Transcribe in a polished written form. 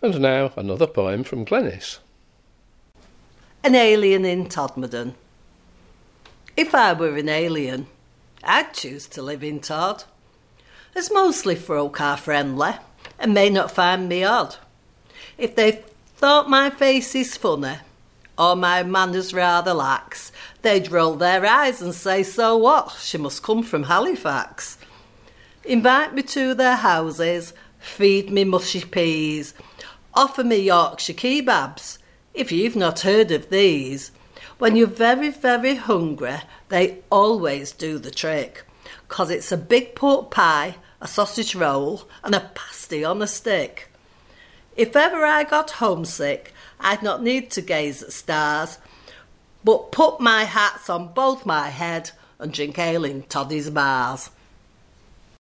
And now another poem from Glenys. An alien in Todmorden. If I were an alien, I'd choose to live in Tod, as mostly folk are friendly and may not find me odd. If they thought my face is funny, or my manners rather lax, they'd roll their eyes and say, so what, she must come from Halifax. Invite me to their houses, feed me mushy peas, offer me Yorkshire kebabs, if you've not heard of these. When you're very, very hungry, they always do the trick, 'cause it's a big pork pie, a sausage roll, and a pasty on a stick. If ever I got homesick, I'd not need to gaze at stars, but put my hats on both my head and drink ale in Toddy's bars.